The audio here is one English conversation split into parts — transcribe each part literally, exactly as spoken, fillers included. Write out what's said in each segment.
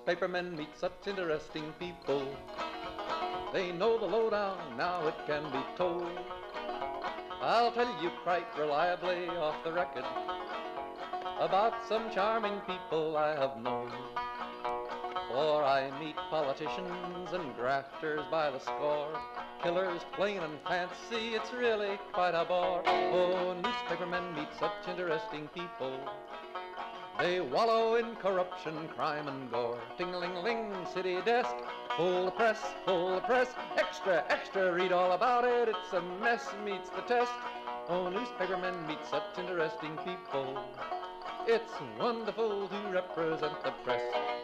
newspapermen meet such interesting people. They know the lowdown, now it can be told. I'll tell you quite reliably off the record about some charming people I have known. For I meet politicians and grafters by the score, killers plain and fancy, it's really quite a bore. Oh, newspapermen meet such interesting people. They wallow in corruption, crime and gore. Ting-a-ling-ling, city desk, pull the press, pull the press. Extra, extra, read all about it, it's a mess, meets the test. Oh, newspapermen meet such interesting people. It's wonderful to represent the press.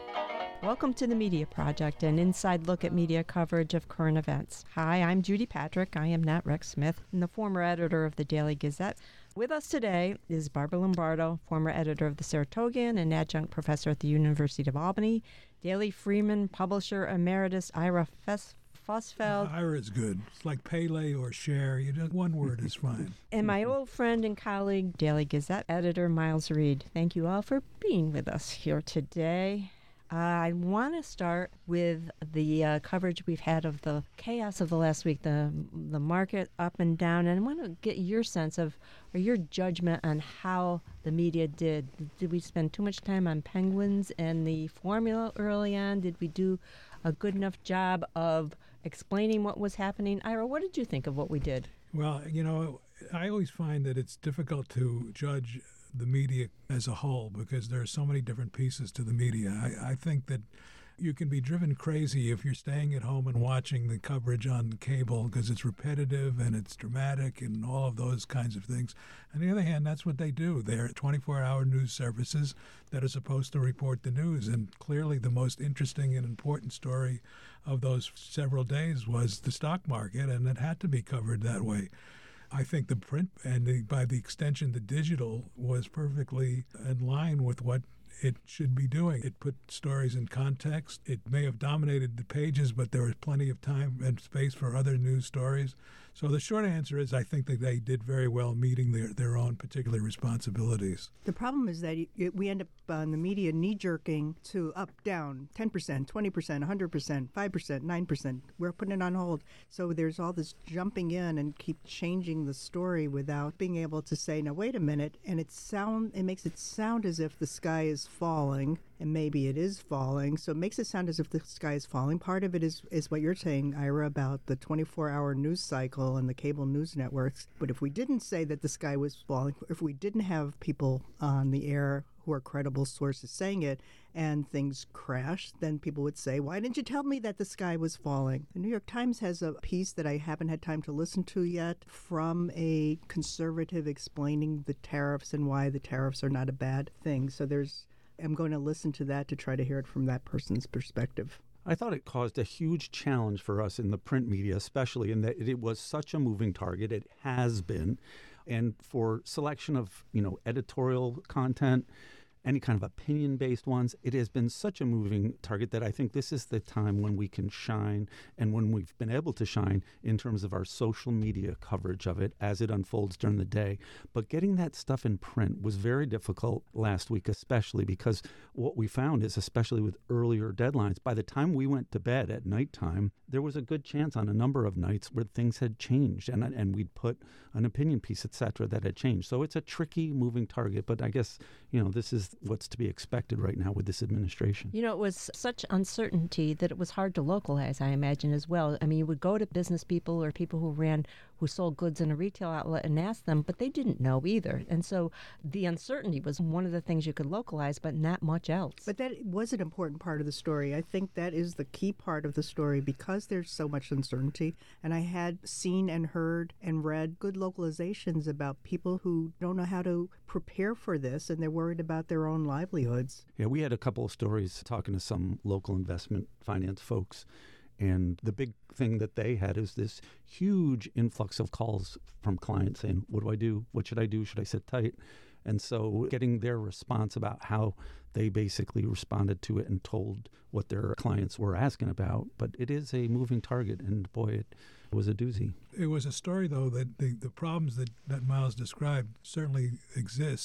Welcome to the Media Project, an inside look at media coverage of current events. Hi, I'm Judy Patrick. I am not Rex Smith, and the former editor of the Daily Gazette. With us today is Barbara Lombardo, former editor of the Saratogian and adjunct professor at the University of Albany, Daily Freeman publisher emeritus Ira Fes- Fosfeld. Uh, Ira is good. It's like Pele or Cher. You just, one word is fine. And my old friend and colleague, Daily Gazette editor Miles Reed. Thank you all for being with us here today. Uh, I want to start with the uh, coverage we've had of the chaos of the last week, the the market up and down, and I want to get your sense of, or your judgment on how the media did. Did we spend too much time on penguins and the formula early on? Did we do a good enough job of explaining what was happening? Ira, what did you think of what we did? Well, you know, I always find that it's difficult to judge the media as a whole because there are so many different pieces to the media. I, I think that you can be driven crazy if you're staying at home and watching the coverage on cable because it's repetitive and it's dramatic and all of those kinds of things. On the other hand, that's what they do. They're twenty-four hour news services that are supposed to report the news. And clearly the most interesting and important story of those several days was the stock market, and it had to be covered that way. I think the print and the, by the extension the digital was perfectly in line with what it should be doing. It put stories in context. It may have dominated the pages, but there was plenty of time and space for other news stories. So the short answer is I think that they did very well meeting their, their own particular responsibilities. The problem is that it, we end up on the media knee-jerking to up, down, ten percent, twenty percent, one hundred percent, five percent, nine percent. We're putting it on hold. So there's all this jumping in and keep changing the story without being able to say, now, wait a minute, and it sound it makes it sound as if the sky is falling, and maybe it is falling. So it makes it sound as if the sky is falling. Part of it is, is what you're saying, Ira, about the twenty-four hour news cycle and the cable news networks. But if we didn't say that the sky was falling, if we didn't have people on the air who are credible sources saying it, and things crash, then people would say, why didn't you tell me that the sky was falling? The New York Times has a piece that I haven't had time to listen to yet from a conservative explaining the tariffs and why the tariffs are not a bad thing. So there's, I'm going to listen to that to try to hear it from that person's perspective. I thought it caused a huge challenge for us in the print media, especially in that it was such a moving target. It has been. And for selection of, you know, editorial content, any kind of opinion-based ones, it has been such a moving target that I think this is the time when we can shine and when we've been able to shine in terms of our social media coverage of it as it unfolds during the day. But getting that stuff in print was very difficult last week, especially because what we found is, especially with earlier deadlines, by the time we went to bed at nighttime, there was a good chance on a number of nights where things had changed and, and we'd put an opinion piece, et cetera, that had changed. So it's a tricky moving target, but I guess, you know, this is what's to be expected right now with this administration. You know, it was such uncertainty that it was hard to localize, I imagine, as well. I mean, you would go to business people or people who ran, who sold goods in a retail outlet and ask them, but they didn't know either. And so the uncertainty was one of the things you could localize, but not much else. But that was an important part of the story. I think that is the key part of the story because there's so much uncertainty. And I had seen and heard and read good localizations about people who don't know how to prepare for this, and they're worried about their own livelihoods. Yeah, we had a couple of stories talking to some local investment finance folks, and the big thing that they had is this huge influx of calls from clients saying, what do I do? What should I do? Should I sit tight? And so getting their response about how they basically responded to it and told what their clients were asking about. But it is a moving target, and boy, it was a doozy. It was a story, though, that the, the problems that, that Miles described certainly exist.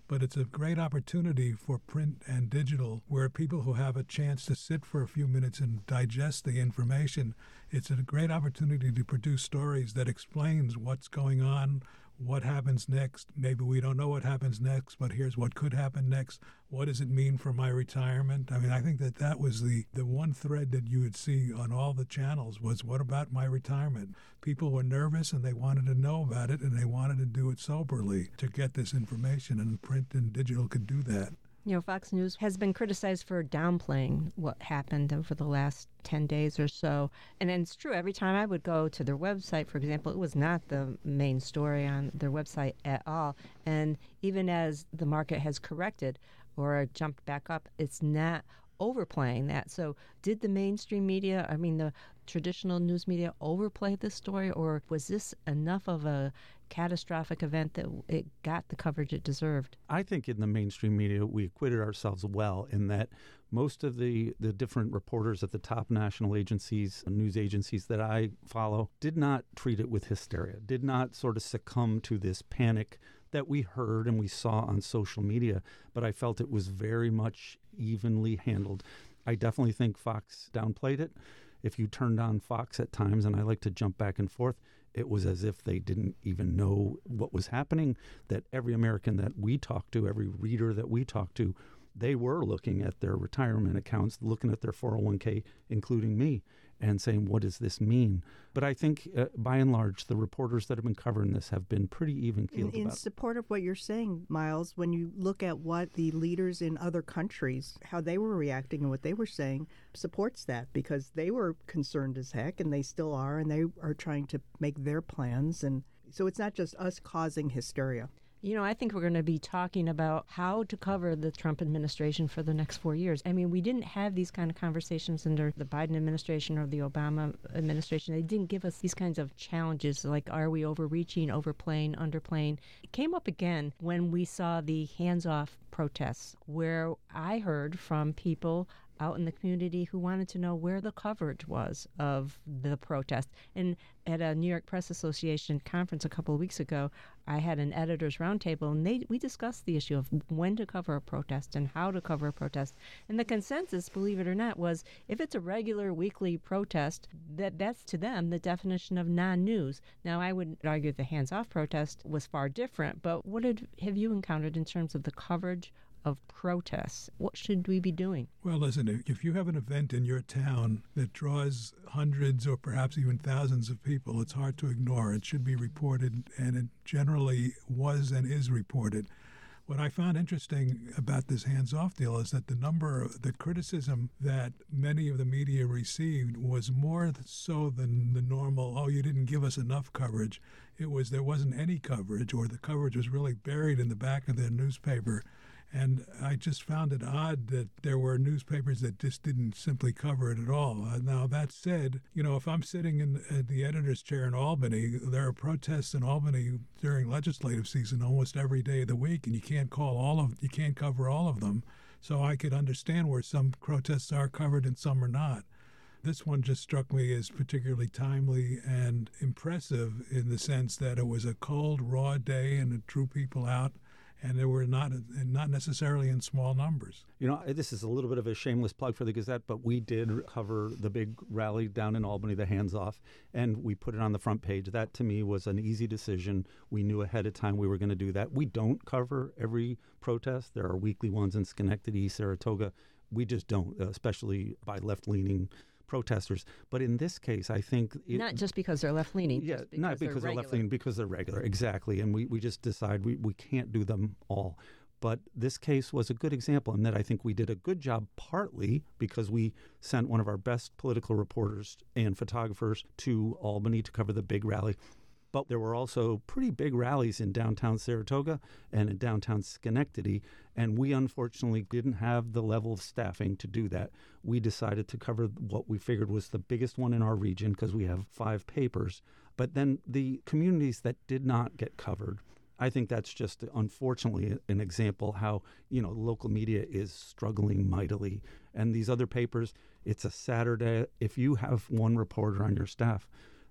but it's a great opportunity for print and digital where people who have a chance to sit for a few minutes and digest the information, it's a great opportunity to produce stories that explains what's going on, what happens next. Maybe we don't know what happens next, but here's what could happen next. What does it mean for my retirement? I mean, I think that that was the, the one thread that you would see on all the channels was, what about my retirement? People were nervous and they wanted to know about it, and they wanted to do it soberly to get this information, and print and digital could do that. You know, Fox News has been criticized for downplaying what happened over the last ten days or so. And, and it's true, every time I would go to their website, for example, it was not the main story on their website at all. And even as the market has corrected or jumped back up, it's not overplaying that. So did the mainstream media, I mean, the traditional news media, overplay this story, or was this enough of a catastrophic event that it got the coverage it deserved? I think in the mainstream media, we acquitted ourselves well in that most of the, the different reporters at the top national agencies, news agencies that I follow, did not treat it with hysteria, did not sort of succumb to this panic that we heard and we saw on social media, but I felt it was very much evenly handled. I definitely think Fox downplayed it. If you turned on Fox at times, and I like to jump back and forth, it was as if they didn't even know what was happening, that every American that we talked to, every reader that we talked to, they were looking at their retirement accounts, looking at their four oh one k, including me, and saying, what does this mean? But I think, uh, by and large, the reporters that have been covering this have been pretty even-keeled in, in about it. support of what you're saying, Miles, when you look at what the leaders in other countries, how they were reacting and what they were saying, supports that, because they were concerned as heck, and they still are, and they are trying to make their plans. And so it's not just us causing hysteria. You know, I think we're going to be talking about how to cover the Trump administration for the next four years. I mean, we didn't have these kind of conversations under the Biden administration or the Obama administration. They didn't give us these kinds of challenges like, are we overreaching, overplaying, underplaying? It came up again when we saw the hands-off protests, where I heard from people out in the community who wanted to know where the coverage was of the protest. And at a New York Press Association conference a couple of weeks ago, I had an editors roundtable, and they we discussed the issue of when to cover a protest and how to cover a protest. And the consensus, believe it or not, was if it's a regular weekly protest, that that's to them the definition of non-news. Now, I would argue the hands-off protest was far different, but what did, have you encountered in terms of the coverage of protests? What should we be doing? Well, listen, if you have an event in your town that draws hundreds or perhaps even thousands of people, it's hard to ignore. It should be reported, and it generally was and is reported. What I found interesting about this hands-off deal is that the number, the criticism that many of the media received was more so than the normal, oh, you didn't give us enough coverage. It was there wasn't any coverage, or the coverage was really buried in the back of the newspaper. And I just found it odd that there were newspapers that just didn't simply cover it at all. Uh, now, that said, you know, if I'm sitting in uh, the editor's chair in Albany, there are protests in Albany during legislative season almost every day of the week, and you can't call all of, you can't cover all of them. So I could understand where some protests are covered and some are not. This one just struck me as particularly timely and impressive in the sense that it was a cold, raw day and it drew people out. And they were not not necessarily in small numbers. You know, this is a little bit of a shameless plug for the Gazette, but we did cover the big rally down in Albany, the Hands Off, and we put it on the front page. That, to me, was an easy decision. We knew ahead of time we were going to do that. We don't cover every protest. There are weekly ones in Schenectady, Saratoga. We just don't, especially by left-leaning protesters. But in this case, I think... It, not just because they're left-leaning. Yeah, because not because they're, they're left-leaning, because they're regular. Exactly. And we, we just decide we, we can't do them all. But this case was a good example in that I think we did a good job, partly because we sent one of our best political reporters and photographers to Albany to cover the big rally. But there were also pretty big rallies in downtown Saratoga and in downtown Schenectady, and we unfortunately didn't have the level of staffing to do that. We decided to cover what we figured was the biggest one in our region because we have five papers. But then the communities that did not get covered, I think that's just unfortunately an example how, you know, local media is struggling mightily. And these other papers, it's a Saturday. If you have one reporter on your staff,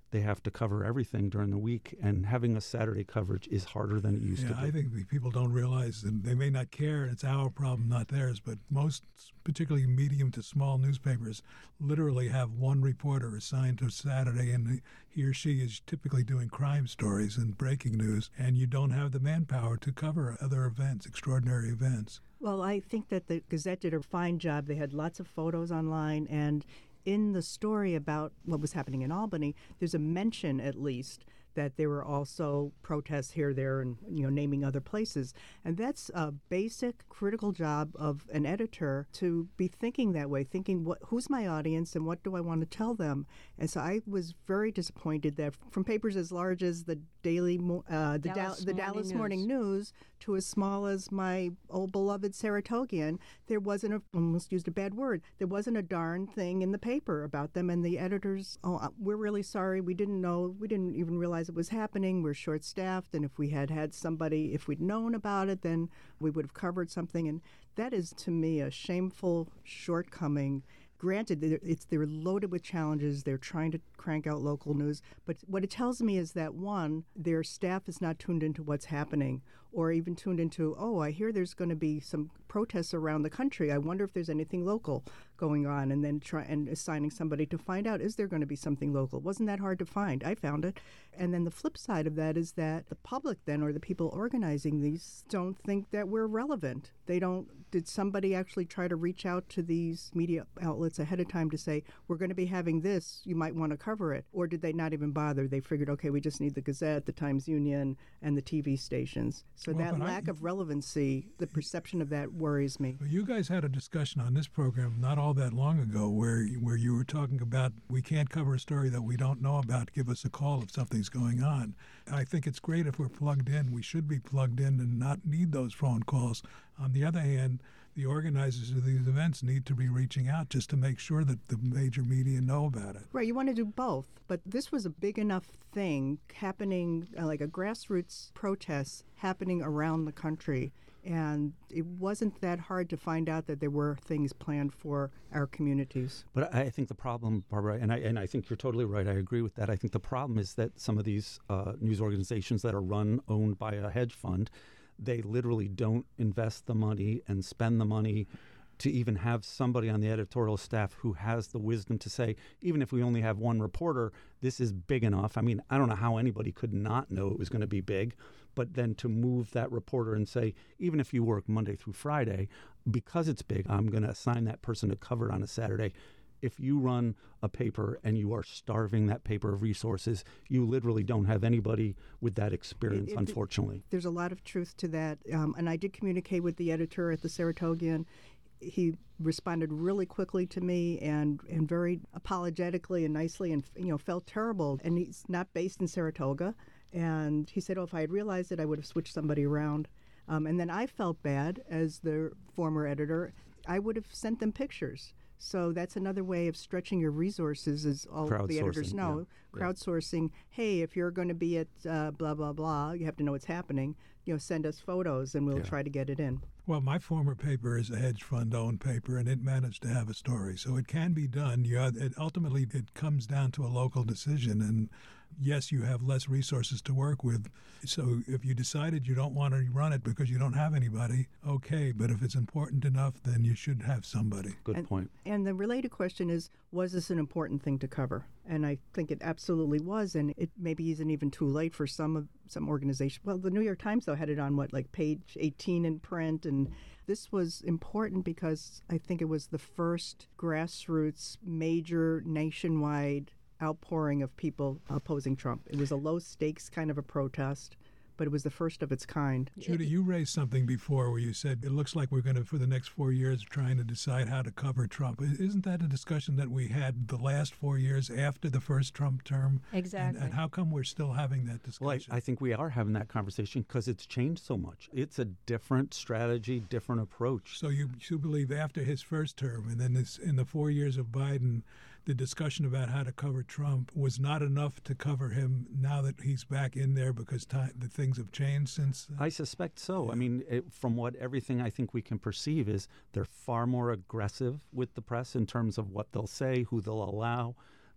they have to cover everything during the week, and having a Saturday coverage is harder than it used Yeah, to be. I think the people don't realize, and they may not care, it's our problem, not theirs, but most, particularly medium to small newspapers, literally have one reporter assigned to Saturday, and he or she is typically doing crime stories and breaking news, and you don't have the manpower to cover other events, extraordinary events. Well, I think that the Gazette did a fine job. They had lots of photos online, and in the story about what was happening in Albany, there's a mention, at least, that there were also protests here, there, and you know, naming other places. And that's a basic, critical job of an editor, to be thinking that way, thinking, what, who's my audience and what do I want to tell them? And so I was very disappointed that from papers as large as the Daily, Mo- uh, the, Dallas da- the Morning Dallas News. Morning News, to as small as my old beloved Saratogian, there wasn't a, almost used a bad word, there wasn't a darn thing in the paper about them. And the editors, oh, uh, we're really sorry, we didn't know, we didn't even realize it was happening, we're short-staffed, and if we had had somebody, if we'd known about it, then we would have covered something. And that is, to me, a shameful shortcoming. Granted, they're- it's, they're loaded with challenges. They're trying to crank out local news. But what it tells me is that, one, their staff is not tuned into what's happening, or even tuned into, oh, I hear there's going to be some protests around the country. I wonder if there's anything local going on, and then try and assigning somebody to find out, is there going to be something local? Wasn't that hard to find? I found it. And then the flip side of that is that the public then, or the people organizing these, don't think that we're relevant. They don't, did somebody actually try to reach out to these media outlets ahead of time to say, we're going to be having this, you might want to cover it? Or did they not even bother? They figured, okay, we just need the Gazette, the Times-Union, and the T V stations. So Well, that but I- lack of relevancy, the perception of that worries me. Well, you guys had a discussion on this program not all that long ago where where you were talking about, we can't cover a story that we don't know about. Give us a call if something's going on. I think it's great if we're plugged in. We should be plugged in and not need those phone calls. On the other hand, the organizers of these events need to be reaching out just to make sure that the major media know about it. Right, you want to do both. But this was a big enough thing happening, uh, like a grassroots protest happening around the country. And it wasn't that hard to find out that there were things planned for our communities. But I I think the problem, Barbara, and I and I think you're totally right. I agree with that. I think the problem is that some of these uh, news organizations that are run, owned by a hedge fund, they literally don't invest the money and spend the money to even have somebody on the editorial staff who has the wisdom to say, even if we only have one reporter, this is big enough. I mean, I don't know how anybody could not know it was going to be big, but then to move that reporter and say, even if you work Monday through Friday, because it's big, I'm going to assign that person to cover it on a Saturday. If you run a paper and you are starving that paper of resources, you literally don't have anybody with that experience, It- it- unfortunately. There's a lot of truth to that. Um, and I did communicate with the editor at the Saratogian. He responded really quickly to me and, and very apologetically and nicely, and you know, felt terrible. And he's not based in Saratoga. And he said, oh, if I had realized it, I would have switched somebody around. Um, and then I felt bad as the former editor. I would have sent them pictures. So that's another way of stretching your resources, as all the editors Crowdsourcing, know. yeah. Crowdsourcing, hey, if you're going to be at uh, blah, blah, blah, you have to know what's happening. You know, send us photos and we'll Yeah. try to get it in. Well, my former paper is a hedge fund-owned paper, and it managed to have a story. So it can be done. You have, it, ultimately, it comes down to a local decision. And yes, you have less resources to work with. So if you decided you don't want to run it because you don't have anybody, okay. But if it's important enough, then you should have somebody. Good and, point. And the related question is, was this an important thing to cover? And I think it absolutely was. And it maybe isn't even too late for some of some organization. Well, the New York Times, though, had it on, what, like page eighteen in print. And this was important because I think it was the first grassroots, major, nationwide outpouring of people opposing Trump. It was a low-stakes kind of a protest, but it was the first of its kind. Judy, you raised something before where you said it looks like we're going to, for the next four years, trying to decide how to cover Trump. Isn't that a discussion that we had the last four years after the first Trump term? Exactly. And, and how come we're still having that Well, discussion? I, I think we are having that conversation because it's changed so much. It's a different strategy, different approach. So you, you believe after his first term and then this, in the four years of Biden, the discussion about how to cover Trump was not enough to cover him now that he's back in there because time, the things have changed since? Uh, I suspect so. I mean, it, from what everything I think we can perceive is they're far more aggressive with the press in terms of what they'll say, who they'll allow.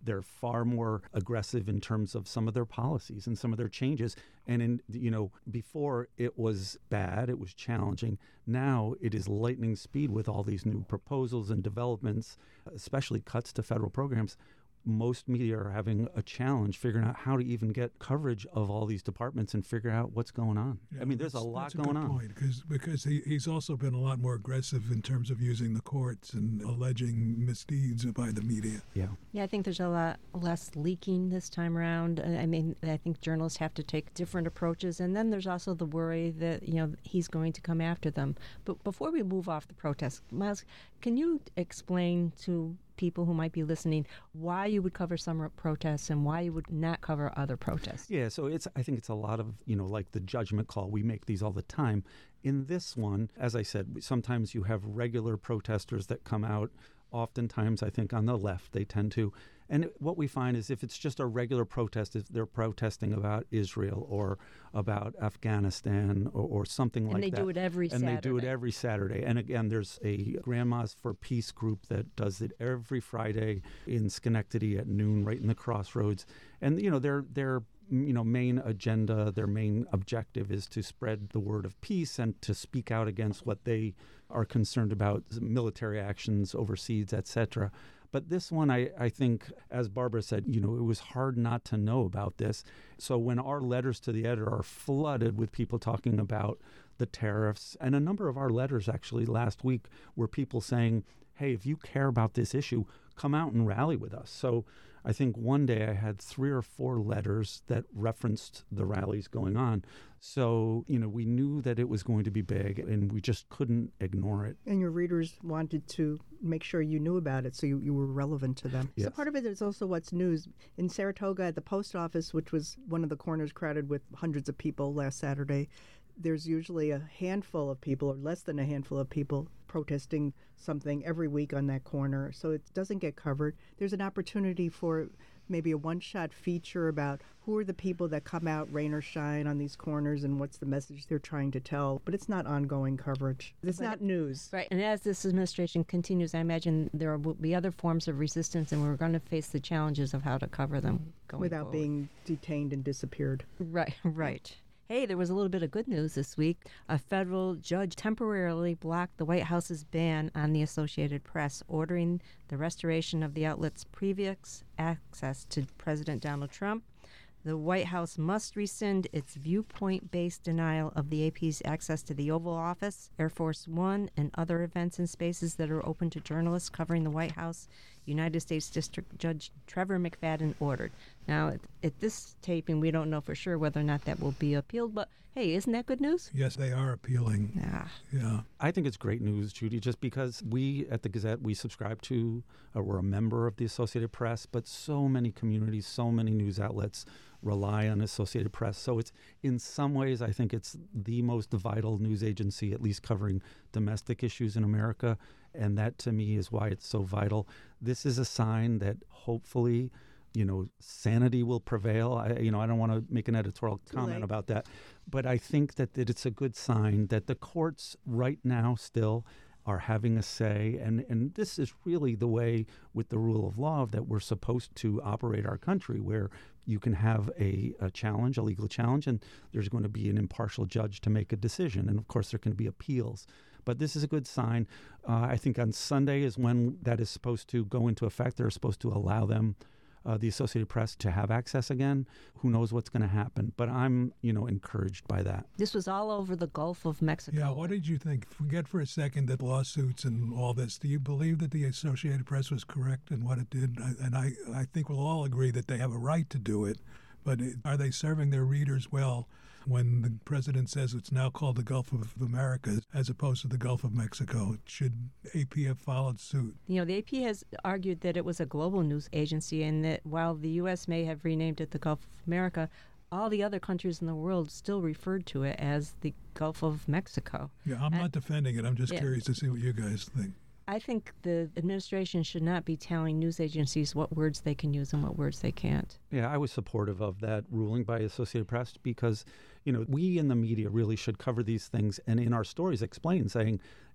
They're far more aggressive in terms of some of their policies and some of their changes. And in, you know, before it was bad, it was challenging. Now it is lightning speed with all these new proposals and developments, especially cuts to federal programs. Most media are having a challenge figuring out how to even get coverage of all these departments and figure out what's going on. Yeah, I mean, there's a that's- lot that's a going good on. Point, cause, because he, he's also been a lot more aggressive in terms of using the courts and alleging misdeeds by the media. Yeah. Yeah, I think there's a lot less leaking this time around. Uh, I mean, I think journalists have to take different approaches. And then there's also the worry that, you know, he's going to come after them. But before we move off the protest, Miles, can you explain to people who might be listening why you would cover some protests and why you would not cover other protests? Yeah, so it's I think it's a lot of, you know, like the judgment call. We make these all the time. In this one, as I said, sometimes you have regular protesters that come out. Oftentimes, I think on the left, they tend to. And what we find is if it's just a regular protest, if they're protesting about Israel or about Afghanistan or, or something And like they that. do it every and Saturday. they do it every Saturday. And again, there's a Grandmas for Peace group that does it every Friday in Schenectady at noon, right in the crossroads. And, you know, their their you know main agenda, their main objective is to spread the word of peace and to speak out against what they are concerned about, military actions overseas, et cetera. But this one, I, I think, as Barbara said, you know, it was hard not to know about this. So when our letters to the editor are flooded with people talking about the tariffs, and a number of our letters actually last week were people saying, hey, if you care about this issue, come out and rally with us. So I think one day I had three or four letters that referenced the rallies going on. So, you know, we knew that it was going to be big and we just couldn't ignore it. And your readers wanted to make sure you knew about it so you, you were relevant to them. Yes. So part of it is also what's news. In Saratoga at the post office, which was one of the corners crowded with hundreds of people last Saturday, there's usually a handful of people or less than a handful of people protesting something every week on that corner. So it doesn't get covered. There's an opportunity for maybe a one-shot feature about who are the people that come out, rain or shine, on these corners and what's the message they're trying to tell. But it's not ongoing coverage. It's But not news. Right, and as this administration continues, I imagine there will be other forms of resistance, and we're going to face the challenges of how to cover them going Without forward. being detained and disappeared. Right, right. Hey, there was a little bit of good news this week. A federal judge temporarily blocked the White House's ban on the Associated Press, ordering the restoration of the outlet's previous access to President Donald Trump. The White House must rescind its viewpoint-based denial of the A P's access to the Oval Office, Air Force One, and other events and spaces that are open to journalists covering the White House, United States District Judge Trevor McFadden ordered. Now, at, at this taping, we don't know for sure whether or not that will be appealed, but hey, isn't that good news? Yes, they are appealing. Ah. Yeah. I think it's great news, Judy, just because we at the Gazette, we subscribe to, or we're a member of the Associated Press, but so many communities, so many news outlets rely on Associated Press. So it's, in some ways, I think it's the most vital news agency, at least covering domestic issues in America. And that, to me, is why it's so vital. This is a sign that hopefully, you know, sanity will prevail. I, you know, I don't want to make an editorial Too comment late. about that, but I think that, that it's a good sign that the courts right now still are having a say. And, and this is really the way with the rule of law that we're supposed to operate our country, where you can have a, a challenge, a legal challenge, and there's going to be an impartial judge to make a decision. And of course, there can be appeals. But this is a good sign. Uh, I think on Sunday is when that is supposed to go into effect. They're supposed to allow them, uh, the Associated Press, to have access again. Who knows what's going to happen? But I'm, you know, encouraged by that. This was all over the Gulf of Mexico. Yeah, what did you think? Forget for a second that lawsuits and all this. Do you believe that the Associated Press was correct in what it did? I- And I, I think we'll all agree that they have a right to do it. But it- are they serving their readers well when the president says it's now called the Gulf of America as opposed to the Gulf of Mexico? Should A P have followed suit? You know, the A P has argued that it was a global news agency and that while the U S may have renamed it the Gulf of America, all the other countries in the world still referred to it as the Gulf of Mexico. Yeah, I'm I- not defending it. I'm just Yeah. curious to see what you guys think. I think the administration should not be telling news agencies what words they can use and what words they can't. Yeah, I was supportive of that ruling by Associated Press because, you know, we in the media really should cover these things and in our stories explain, saying,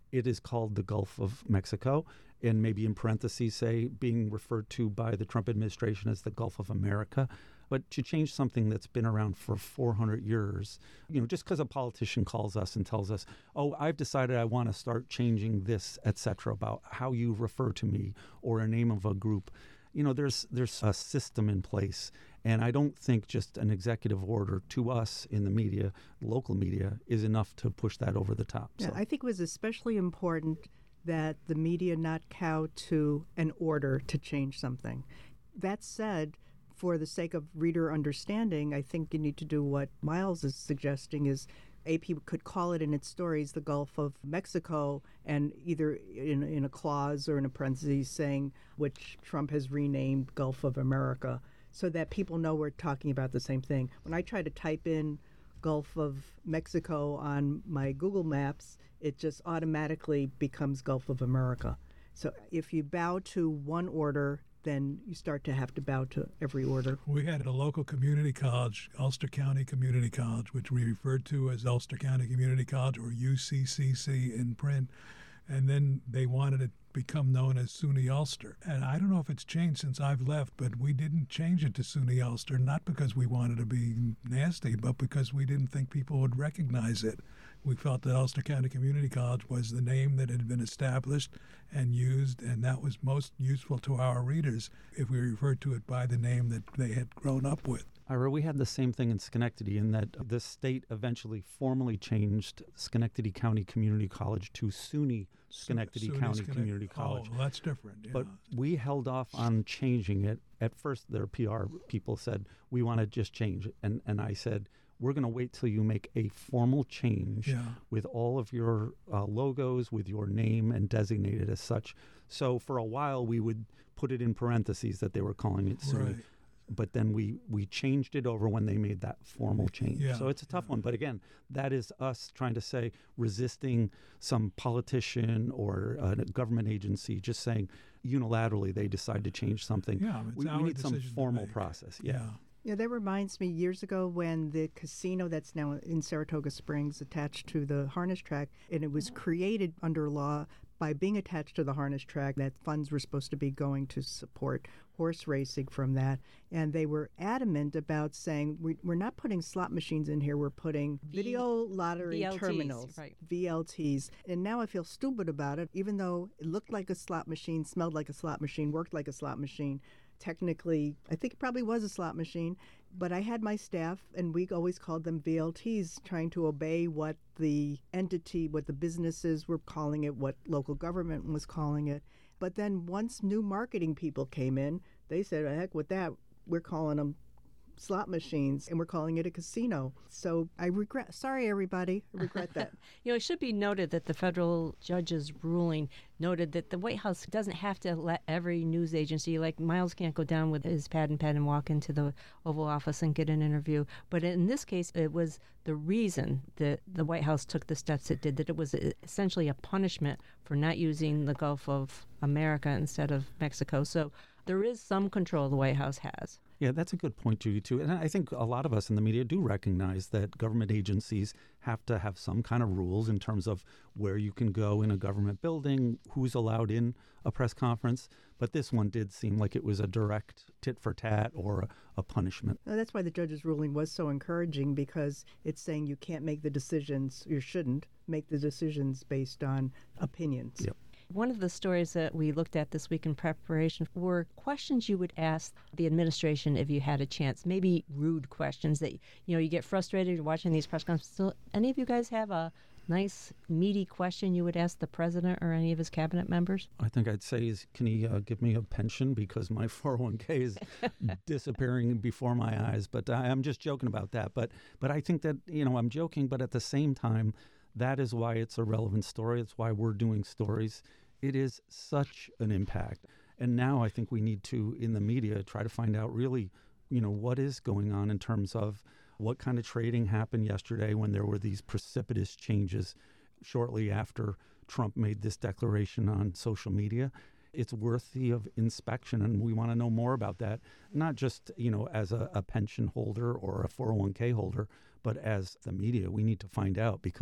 it is called the Gulf of Mexico, and maybe in parentheses say being referred to by the Trump administration as the Gulf of America. But to change something that's been around for four hundred years, you know, just because a politician calls us and tells us, oh, I've decided I want to start changing this, et cetera, about how you refer to me or a name of a group, you know, there's there's a system in place. And I don't think just an executive order to us in the media, local media, is enough to push that over the top. Yeah, So I think it was especially important that the media not cow to an order to change something. That said, for the sake of reader understanding, I think you need to do what Miles is suggesting is A P could call it in its stories the Gulf of Mexico, and either in, in a clause or in a parenthesis saying which Trump has renamed Gulf of America, so that people know we're talking about the same thing. When I try to type in Gulf of Mexico on my Google Maps, it just automatically becomes Gulf of America. So if you bow to one order, then you start to have to bow to every order. We had a local community college, Ulster County Community College, which we referred to as Ulster County Community College, or U C C C in print. And then they wanted it to become known as SUNY Ulster. And I don't know if it's changed since I've left, but we didn't change it to SUNY Ulster, not because we wanted to be nasty, but because we didn't think people would recognize it. We felt that Ulster County Community College was the name that had been established and used, and that was most useful to our readers if we referred to it by the name that they had grown up with. Ira, we had the same thing in Schenectady in that the state eventually formally changed Schenectady County Community College to SUNY Schenectady SUNY County Schenect- Community College. Oh, well, that's different. Yeah. But we held off on changing it. At first, their P R people said, we want to just change it. And, and I said, we're going to wait till you make a formal change Yeah. with all of your uh, logos, with your name, and designate it as such. So for a while, we would put it in parentheses that they were calling it SUNY. Right. But then we, we changed it over when they made that formal change. Yeah, So it's a tough yeah. one. But again, that is us trying to say, resisting some politician or a government agency just saying unilaterally they decide to change something. Yeah, it's we, we our need some decision to formal make. process. Yeah. Yeah. Yeah, that reminds me years ago when the casino that's now in Saratoga Springs attached to the harness track, and it was created under law by being attached to the harness track, that funds were supposed to be going to support horse racing from that. And they were adamant about saying, we, we're not putting slot machines in here, we're putting V- video lottery V L Ts, terminals, right. V L Ts. And now I feel stupid about it, even though it looked like a slot machine, smelled like a slot machine, worked like a slot machine. Technically, I think it probably was a slot machine, but I had my staff, and we always called them V L Ts, trying to obey what the entity, what the businesses were calling it, what local government was calling it. But then once new marketing people came in, they said, "Oh, heck with that, we're calling them slot machines, and we're calling it a casino." So I regret, sorry everybody, I regret that. You know, it should be noted that the federal judge's ruling noted that the White House doesn't have to let every news agency, like Miles can't go down with his pad and pen and walk into the Oval Office and get an interview. But in this case, it was the reason that the White House took the steps it did, that it was essentially a punishment for not using the Gulf of America instead of Mexico. So there is some control the White House has. Yeah, that's a good point, Judy, too. And I think a lot of us in the media do recognize that government agencies have to have some kind of rules in terms of where you can go in a government building, who's allowed in a press conference. But this one did seem like it was a direct tit for tat or a, a punishment. Well, that's why the judge's ruling was so encouraging, because it's saying you can't make the decisions, you shouldn't make the decisions based on opinions. Yep. One of the stories that we looked at this week in preparation were questions you would ask the administration if you had a chance, maybe rude questions that, you know, you get frustrated watching these press conferences. So any of you guys have a nice, meaty question you would ask the president or any of his cabinet members? I think I'd say, is can he uh, give me a pension because my four oh one k is disappearing before my eyes. But I, I'm just joking about that. But but I think that, you know, I'm joking, but at the same time, that is why it's a relevant story. It's why we're doing stories. It is such an impact. And now I think we need to, in the media, try to find out really, you know, what is going on in terms of what kind of trading happened yesterday when there were these precipitous changes shortly after Trump made this declaration on social media. It's worthy of inspection, and we want to know more about that, not just, you know, as a, a pension holder or a four oh one k holder, but as the media. We need to find out, because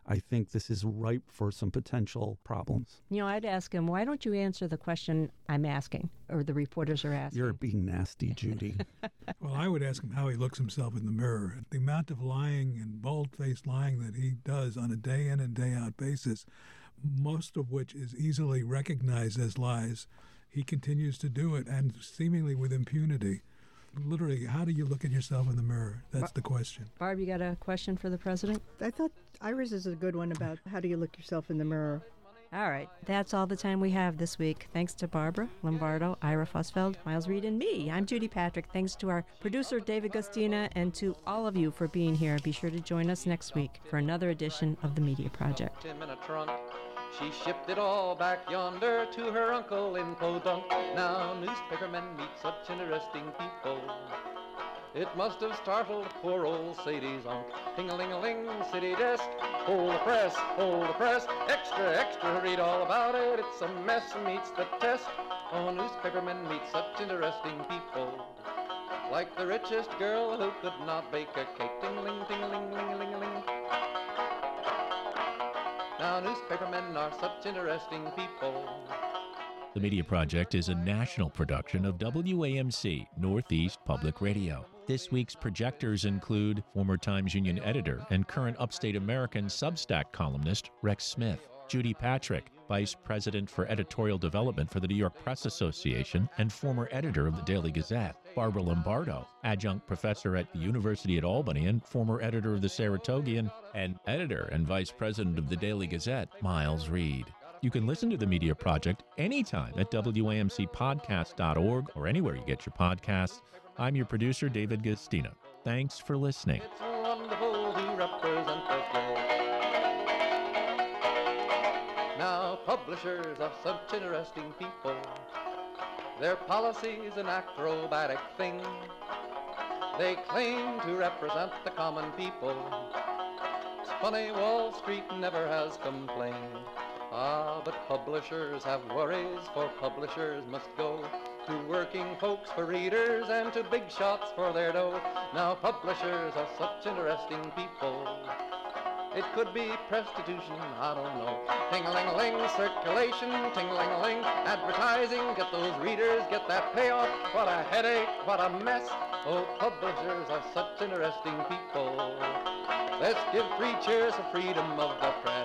I think this is ripe for some potential problems. You know, I'd ask him, why don't you answer the question I'm asking, or the reporters are asking? You're being nasty, Judy. Well, I would ask him how he looks himself in the mirror. The amount of lying and bold-faced lying that he does on a day-in and day-out basis, most of which is easily recognized as lies, he continues to do it, and seemingly with impunity. Literally, how do you look at yourself in the mirror? That's the question. Barb, you got a question for the president? I thought Iris is a good one about how do you look yourself in the mirror. All right, that's all the time we have this week. Thanks to Barbara Lombardo, Ira Fussfeld, Miles Reed, and me. I'm Judy Patrick. Thanks to our producer, David Gustina, and to all of you for being here. Be sure to join us next week for another edition of the Media Project. Him in a trunk. She shipped it all back yonder to her uncle in Podunk. Now newspapermen meet such interesting people. It must have startled poor old Sadie's unc. Ting-a-ling-a-ling, city desk. Hold the press, hold the press. Extra, extra, read all about it. It's a mess, meets the test. Oh, newspapermen meet such interesting people. Like the richest girl who could not bake a cake. Ting-a-ling, ting-a-ling, ling-a-ling-a-ling. Now newspapermen are such interesting people. The Media Project is a national production of W A M C, Northeast Public Radio. This week's projectors include former Times Union editor and current Upstate American Substack columnist Rex Smith, Judy Patrick, Vice President for Editorial Development for the New York Press Association and former editor of the Daily Gazette, Barbara Lombardo, Adjunct Professor at the University at Albany and former editor of the Saratogian, and editor and Vice President of the Daily Gazette, Miles Reed. You can listen to The Media Project anytime at W A M C podcast dot org or anywhere you get your podcasts. I'm your producer, David Gustina. Thanks for listening. It's wonderful to represent the globe. Now publishers are such interesting people. Their policy's an acrobatic thing. They claim to represent the common people. It's funny, Wall Street never has complained. Ah, but publishers have worries, for publishers must go to working folks for readers and to big shots for their dough. Now publishers are such interesting people. It could be prostitution, I don't know. Ting-a-ling-a-ling, circulation, ting-a-ling-a-ling, advertising, get those readers, get that payoff. What a headache, what a mess. Oh, publishers are such interesting people. Let's give three cheers for freedom of the press.